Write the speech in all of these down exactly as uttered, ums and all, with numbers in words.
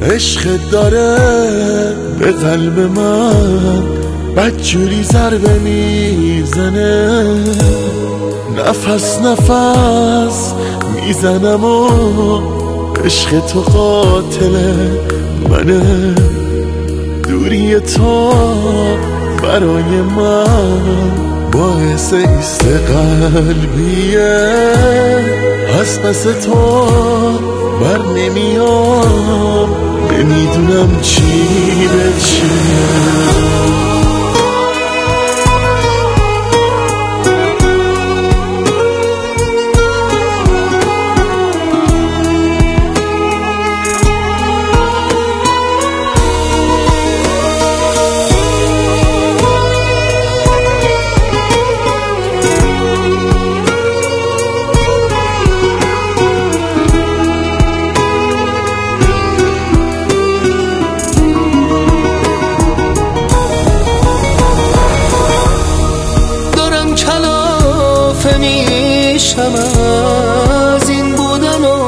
عشقت داره به قلب من بدجوری ضربه میزنه، نفس نفس میزنم و عشق تو قاتل منه. دوری تو برای من باعث ایست قلبیه، از پس تو بر نمیام، نمیدونم چی به چیه. میشم از این بودن و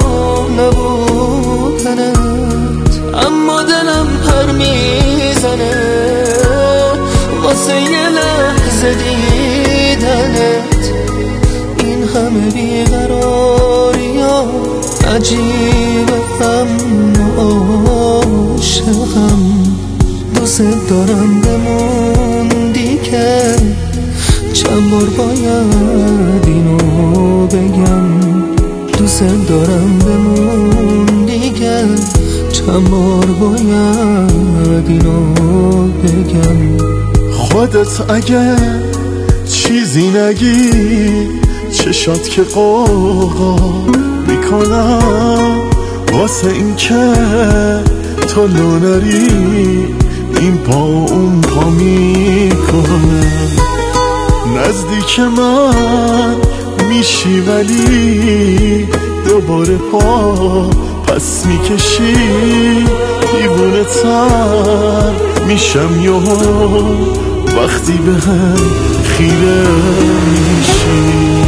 نبودنت، اما دلم پر میزنه واسه یه لحظه دیدنت. این همه بیقراری ها عجیبه، اما عاشقم، دوست دارم بموندی که چند بار باید اینو بگم. دوست دارم بموندی که چند بار باید اینو بگم. خودت اگه چیزی نگی چشات که قوقا میکنم، واسه این که تو لونری این پا اون پا میکنم. نزدیک من میشی ولی دوباره پا پس میکشی، دیوونه تر میشم یهو وقتی به هم خیره میشی.